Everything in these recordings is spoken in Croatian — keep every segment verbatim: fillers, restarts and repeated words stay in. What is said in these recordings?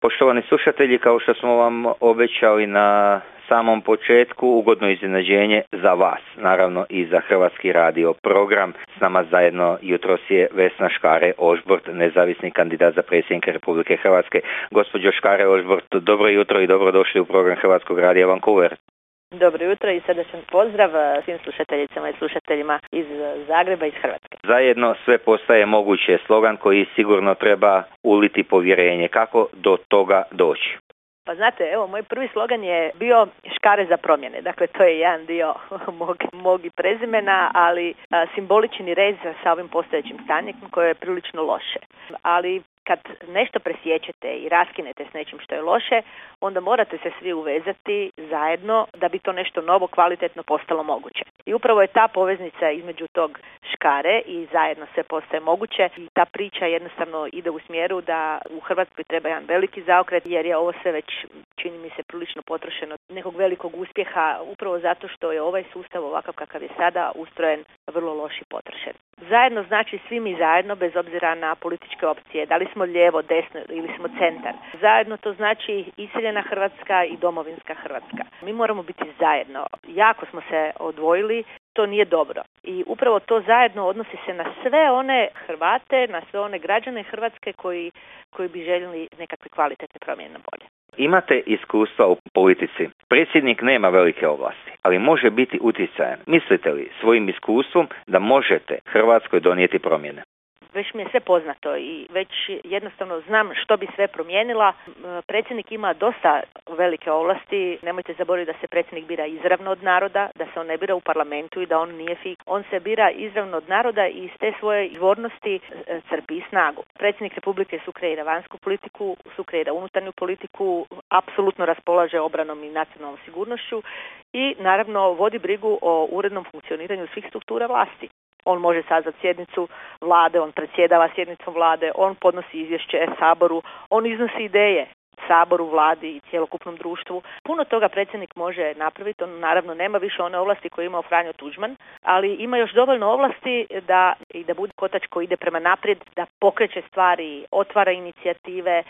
Poštovani slušatelji, kao što smo vam obećali na samom početku, ugodno iznenađenje za vas, naravno i za Hrvatski radio program. S nama zajedno jutros je Vesna Škare-Ožbolt, nezavisni kandidat za predsjednika Republike Hrvatske. Gospođo Škare-Ožbolt, dobro jutro i dobrodošli u program Hrvatskog radija Vancouver. Dobro jutro i srdečan pozdrav svim slušateljicama i slušateljima iz Zagreba i iz Hrvatske. Zajedno sve postaje moguće, slogan koji sigurno treba uliti povjerenje. Kako do toga doći? Pa znate, evo, moj prvi slogan je bio škare za promjene. Dakle, to je jedan dio mog, mog i prezimena, ali a, simbolični rez sa ovim postojećim stanjem koje je prilično loše. Ali kad nešto presjećete i raskinete s nečim što je loše, onda morate se svi uvezati zajedno da bi to nešto novo, kvalitetno postalo moguće. I upravo je ta poveznica između tog škare i zajedno sve postaje moguće. I ta priča jednostavno ide u smjeru da u Hrvatskoj treba jedan veliki zaokret, jer je ovo sve već, čini mi se, prilično potrošeno nekog velikog uspjeha, upravo zato što je ovaj sustav ovakav kakav je sada ustrojen vrlo loš i potrošen. Zajedno znači svi mi zajedno, bez obzira na političke opcije, da li smo lijevo, desno ili smo centar. Zajedno to znači iseljena Hrvatska i domovinska Hrvatska. Mi moramo biti zajedno. Jako smo se odvojili, to nije dobro. I upravo to zajedno odnosi se na sve one Hrvate, na sve one građane Hrvatske koji, koji bi željeli nekakve kvalitetne promjene na bolje. Imate iskustva u politici. Predsjednik nema velike ovlasti, ali može biti utjecajan. Mislite li svojim iskustvom da možete Hrvatskoj donijeti promjene? Već mi je sve poznato i već jednostavno znam što bi sve promijenila. Predsjednik ima dosta velike ovlasti. Nemojte zaboraviti da se predsjednik bira izravno od naroda, da se on ne bira u parlamentu i da on nije fik. On se bira izravno od naroda i iz te svoje izvornosti crpi snagu. Predsjednik Republike sukreira vanjsku politiku, sukreira unutarnju politiku, apsolutno raspolaže obranom i nacionalnom sigurnošću i naravno vodi brigu o urednom funkcioniranju svih struktura vlasti. On može sazvati sjednicu vlade, on predsjedava sjednicom vlade, on podnosi izvješće Saboru, on iznosi ideje Saboru, vladi i cjelokupnom društvu. Puno toga predsjednik može napraviti, on naravno nema više one ovlasti koje je imao Franjo Tuđman, ali ima još dovoljno ovlasti da, i da bude kotač koji ide prema naprijed, da pokreće stvari, otvara inicijative.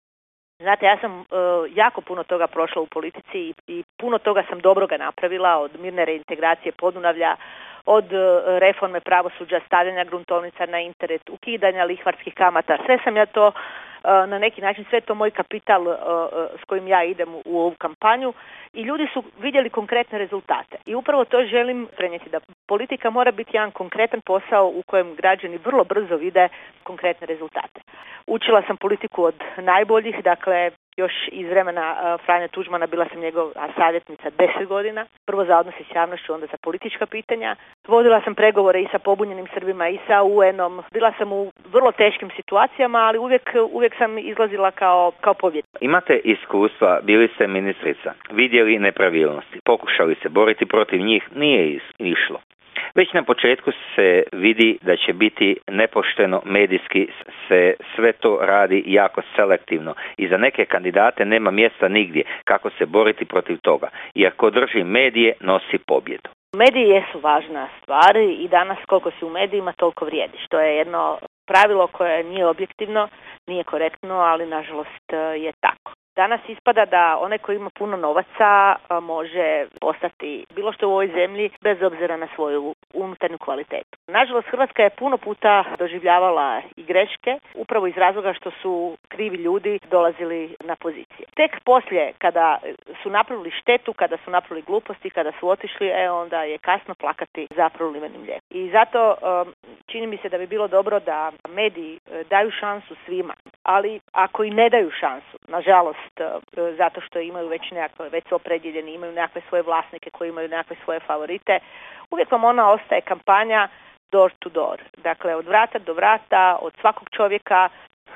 Znate, ja sam uh, jako puno toga prošla u politici i, i puno toga sam dobroga napravila, od mirne reintegracije Podunavlja, od uh, reforme pravosuđa, stavljanja gruntovnica na internet, ukidanja lihvarskih kamata. Sve sam ja to uh, na neki način, sve to moj kapital uh, uh, s kojim ja idem u, u ovu kampanju i ljudi su vidjeli konkretne rezultate. I upravo to želim prenijeti, da politika mora biti jedan konkretan posao u kojem građani vrlo brzo vide konkretne rezultate. Učila sam politiku od najboljih, dakle još iz vremena uh, Franje Tuđmana bila sam njegova savjetnica deset godina. Prvo za odnose s javnošću, onda za politička pitanja. Vodila sam pregovore i sa pobunjenim Srbima i sa U N-om. Bila sam u vrlo teškim situacijama, ali uvijek, uvijek sam izlazila kao, kao pobjednik. Imate iskustva, bili ste ministrica, vidjeli nepravilnosti, pokušali se boriti protiv njih, nije išlo. Već na početku se vidi da će biti nepošteno, medijski se sve to radi jako selektivno i za neke kandidate nema mjesta nigdje kako se boriti protiv toga. Jer ko drži medije, nosi pobjedu. Mediji jesu važna stvar i danas koliko si u medijima toliko vrijediš. To je jedno pravilo koje nije objektivno, nije korektno, ali nažalost je tako. Danas ispada da onaj koji ima puno novaca može postati bilo što u ovoj zemlji bez obzira na svoju unutarnju kvalitetu. Nažalost, Hrvatska je puno puta doživljavala i greške upravo iz razloga što su krivi ljudi dolazili na pozicije. Tek poslije, kada su napravili štetu, kada su napravili gluposti, kada su otišli, e onda je kasno plakati za prolivenim mlijekom. I zato um, čini mi se da bi bilo dobro da mediji daju šansu svima, ali ako i ne daju šansu, nažalost, zato što imaju već nekakve, već su opredjeljeni, imaju nekakve svoje vlasnike koji imaju nekakve svoje favorite, uvijek vam ona ostaje kampanja door to door. Dakle, od vrata do vrata, od svakog čovjeka.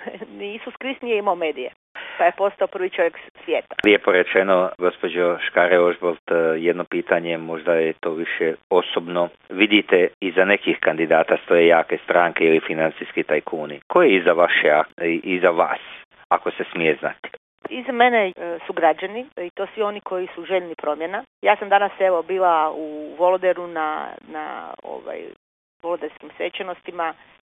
Isus Krist nije imao medije, pa je postao prvi čovjek svijeta. Lijepo rečeno, gospođo Škare-Ožbolt, jedno pitanje, možda je to više osobno. Vidite, iza nekih kandidata stoje jake stranke ili financijski tajkuni. Ko je iza vaše, iza vas, ako se smije znati? Iza mene su građani i to svi oni koji su željni promjena. Ja sam danas evo bila u Voloderu na, na ovaj, voloderskim svečanostima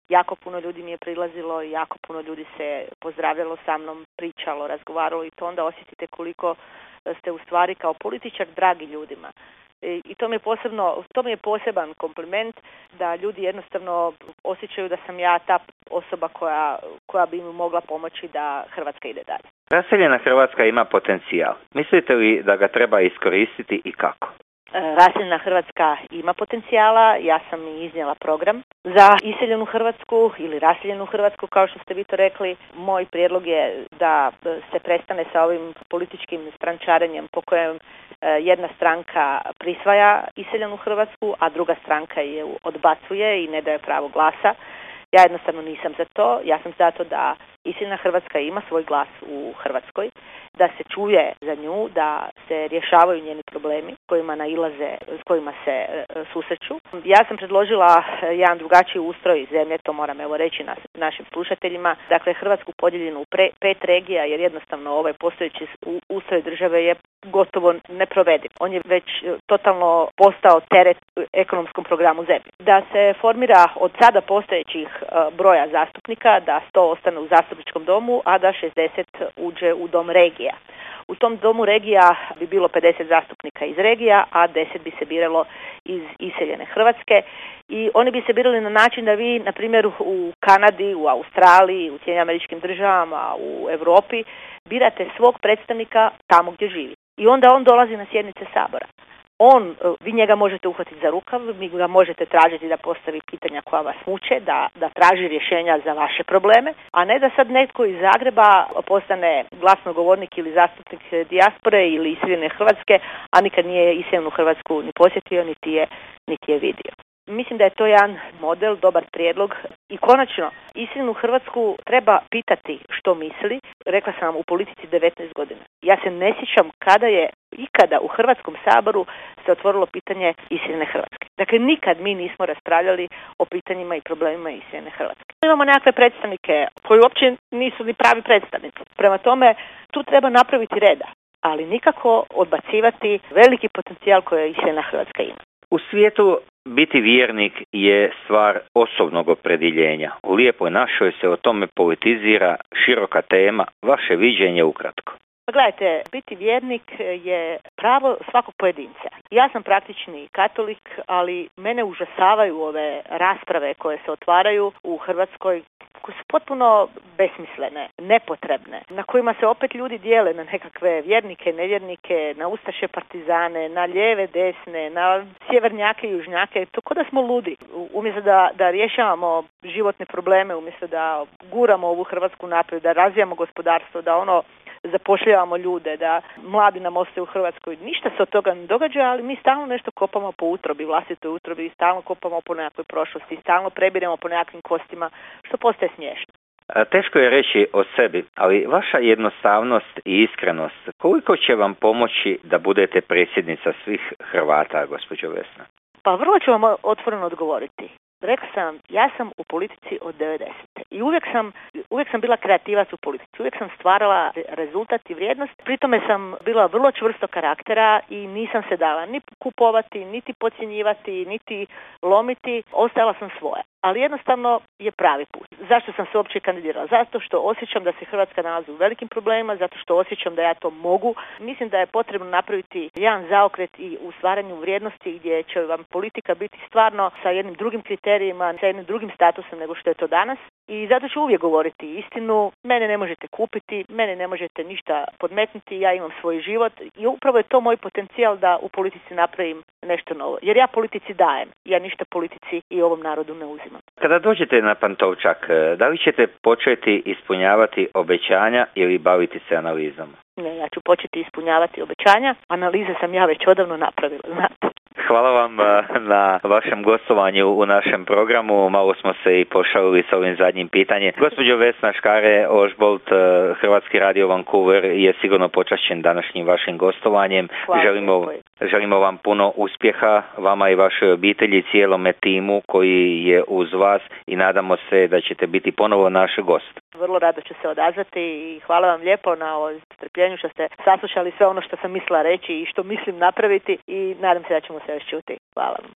Jako puno ljudi mi je prilazilo, jako puno ljudi se pozdravljalo sa mnom, pričalo, razgovaralo i to onda osjetite koliko ste u stvari kao političar dragi ljudima. I to mi je posebno, to mi je poseban kompliment da ljudi jednostavno osjećaju da sam ja ta osoba koja, koja bi im mogla pomoći da Hrvatska ide dalje. Raseljena Hrvatska ima potencijal. Mislite li da ga treba iskoristiti i kako? Raseljena Hrvatska ima potencijala, ja sam i iznijela program za iseljenu Hrvatsku ili raseljenu Hrvatsku, kao što ste vi to rekli. Moj prijedlog je da se prestane sa ovim političkim strančarenjem po kojem jedna stranka prisvaja iseljenu Hrvatsku, a druga stranka je odbacuje i ne daje pravo glasa. Ja jednostavno nisam za to, ja sam zato da iseljena Hrvatska ima svoj glas u Hrvatskoj, da se čuje za nju, da se rješavaju njeni problemi kojima nailaze, s kojima se e, susreću. Ja sam predložila jedan drugačiji ustroj zemlje, to moram evo reći nas, našim slušateljima. Dakle, Hrvatsku podijeljenu u pre, pet regija, jer jednostavno ovaj postojeći ustroj države je gotovo neprovediv. On je već totalno postao teret ekonomskom programu zemlje. Da se formira od sada postojećih e, broja zastupnika, da sto ostane u zastupničkom domu, a da šezdeset uđe u dom regija. U tom domu regija bi bilo pedeset zastupnika iz regija, a deset bi se biralo iz iseljene Hrvatske i oni bi se birali na način da vi, na primjer, u Kanadi, u Australiji, u Sjedinjenim Američkim Državama, u Europi birate svog predstavnika tamo gdje živi. I onda on dolazi na sjednice Sabora. On, vi njega možete uhvatiti za rukav, vi ga možete tražiti da postavi pitanja koja vas muče, da, da traži rješenja za vaše probleme, a ne da sad netko iz Zagreba postane glasnogovornik ili zastupnik dijaspore ili iseljene Hrvatske, a nikad nije iseljenu Hrvatsku ni posjetio, niti je, niti je vidio. Mislim da je to jedan model, dobar prijedlog i konačno iseljenu Hrvatsku treba pitati što misli. Rekla sam vam u politici devetnaest godina. Ja se ne sjećam kada je ikada u Hrvatskom saboru se otvorilo pitanje iseljene Hrvatske. Dakle, nikad mi nismo raspravljali o pitanjima i problemima iseljene Hrvatske. Imamo nekakve predstavnike koji uopće nisu ni pravi predstavnici. Prema tome, tu treba napraviti reda, ali nikako odbacivati veliki potencijal koji iseljena Hrvatska ima. U svijetu biti vjernik je stvar osobnog opredjeljenja. U Lijepoj našoj se o tome politizira, široka tema, vaše viđenje ukratko. Pa gledajte, biti vjernik je pravo svakog pojedinca. Ja sam praktični katolik, ali mene užasavaju ove rasprave koje se otvaraju u Hrvatskoj, koje su potpuno besmislene, nepotrebne, na kojima se opet ljudi dijele na nekakve vjernike, nevjernike, na ustaše, partizane, na lijeve, desne, na sjevernjake i južnjake. To ko da smo ludi. Umjesto da, da rješavamo životne probleme, umjesto da guramo ovu Hrvatsku naprijed, da razvijamo gospodarstvo, da ono zapošljavamo ljude, da mladi nam ostaju u Hrvatskoj. Ništa se od toga ne događa, ali mi stalno nešto kopamo po utrobi, vlastitoj utrobi, stalno kopamo po nekakvoj prošlosti, stalno prebiremo po nekakvim kostima, što postaje smiješno. Teško je reći o sebi, ali vaša jednostavnost i iskrenost, koliko će vam pomoći da budete predsjednica svih Hrvata, gospođo Vesna? Pa vrlo ću vam otvoreno odgovoriti. Rekla sam, ja sam u politici od devedesete i uvijek sam, uvijek sam bila kreativac u politici, uvijek sam stvarala rezultat i vrijednost, pritome sam bila vrlo čvrsto karaktera i nisam se dala ni kupovati, niti podcjenjivati, niti lomiti, ostajala sam svoja. Ali jednostavno je pravi put. Zašto sam se uopće kandidirala? Zato što osjećam da se Hrvatska nalazi u velikim problemima, zato što osjećam da ja to mogu. Mislim da je potrebno napraviti jedan zaokret i u stvaranju vrijednosti gdje će vam politika biti stvarno sa jednim drugim kriterijima, sa jednim drugim statusom nego što je to danas. I zato ću uvijek govoriti istinu. Mene ne možete kupiti, mene ne možete ništa podmetnuti, ja imam svoj život i upravo je to moj potencijal da u politici napravim nešto novo. Jer ja politici dajem, ja ništa politici i ovom narodu ne uzimam. Kada dođete na Pantovčak, da li ćete početi ispunjavati obećanja ili baviti se analizom? Ne, ja ću početi ispunjavati obećanja. Analize sam ja već odavno napravila, znate. Hvala vam na vašem gostovanju u našem programu. Malo smo se i pošalili s ovim zadnjim pitanjem. Gospođo Vesna Škare-Ožbolt, Hrvatski radio Vancouver je sigurno počašćen današnjim vašim gostovanjem. Želimo, želimo vam puno uspjeha, vama i vašoj obitelji, cijelome timu koji je uz vas i nadamo se da ćete biti ponovo naš gost. Vrlo rado ću se odazvati i hvala vam lijepo na ovoj strpljenju što ste saslušali sve ono što sam mislila reći i što mislim napraviti i nadam se da ćemo se još čuti. Hvala vam.